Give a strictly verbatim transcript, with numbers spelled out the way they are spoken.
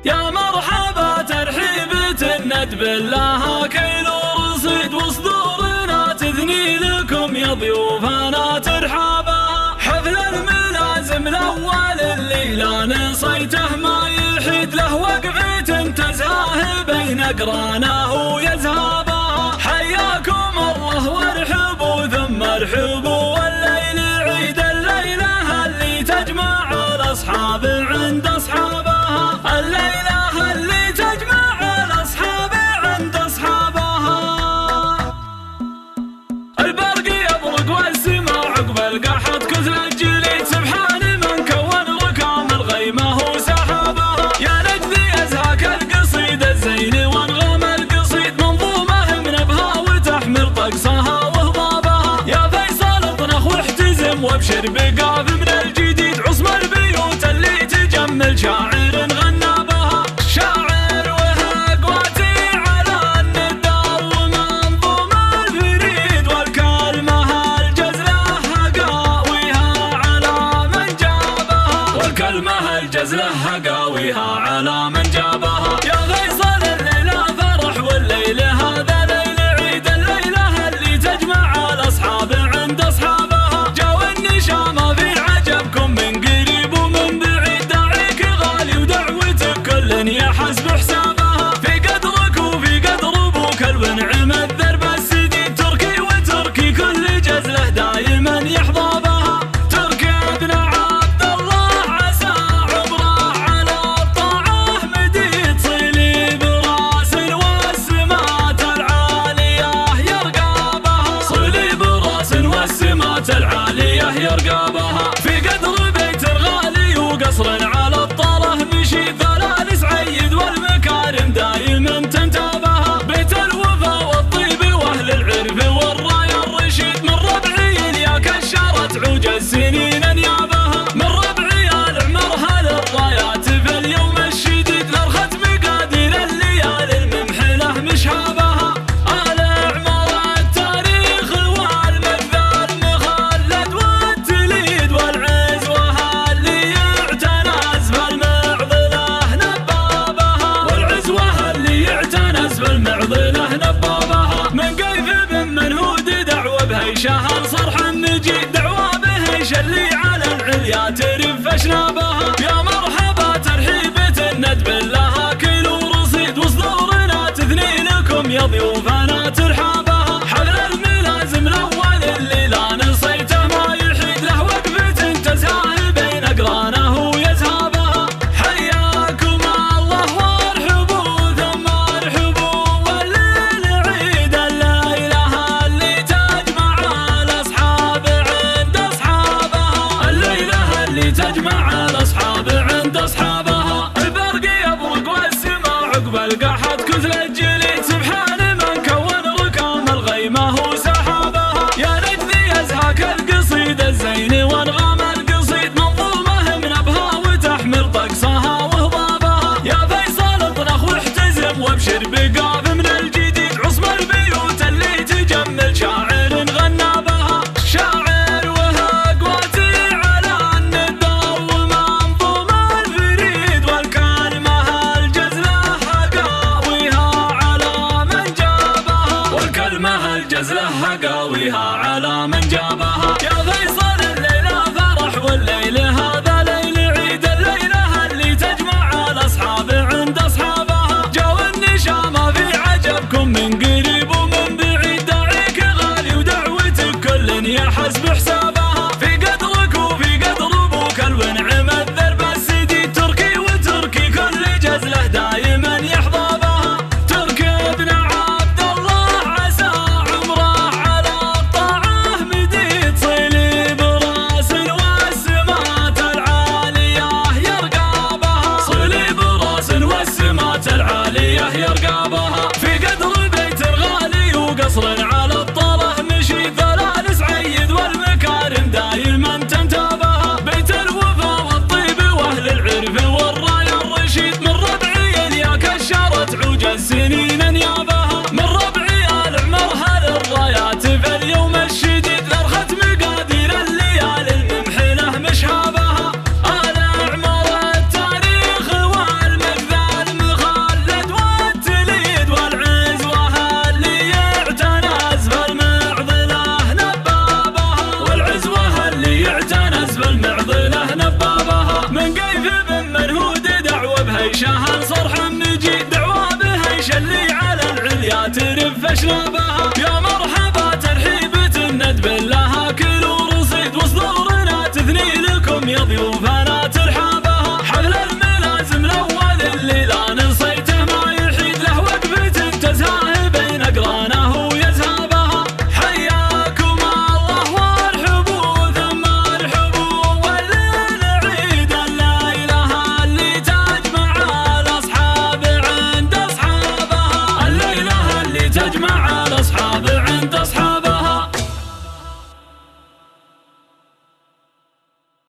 يا مرحبا ترحيبة الند بالله كيل ورصيد وصدورنا تثني لكم يا ضيوفنا ترحابا. حفل الملازم الأول اللي لا نصيته ما يحيد له وقفة تزهاه بين أقرانه ويزهابا. حياكم الله وارحبوا ثم ارحبوا والليل عيد الليلة اللي تجمع الأصحاب عند أصحابها. الليلة اللي تجمع الأصحاب عند أصحابها. البرق يبرق والسماء عقب القحط كثل الجليد سبحان من كون ركام الغيمة وسحابها. يا نجدي أزهاك القصيد الزين وانغام القصيد منظومة من أبها وتحمل طقسها وهضابها. يا فيصل اطنخ واحتزم وابشر بقاف من الجديد عصم البيوت اللي تجمل شاعر غنى بها. شاعر وهقواتي على النداء ومنظوم الفريد والكلمة الجزلة هقاويها على من جابها. والكلمة الجزلة هقاويها على من جابها. يا فيصل الليلة فرح والليل هذا ليل عيد الليلة اللي تجمع الأصحاب عند أصحابها. جو النشامة في عجبكم من قريب ومن بعيد داعيك غالي ودعوتك كل يحسب حسابها. في قدرك وفي قدر ابوك الونعم الدرب السديد تركي وتركي كل جزله دايما يحظى بها. تركي ابن عبد الله عسى عمره على الطاعة مديد صيلي براس والسما شهر صرح نجي دعوة بها يشلي على العليا ترف اشنابه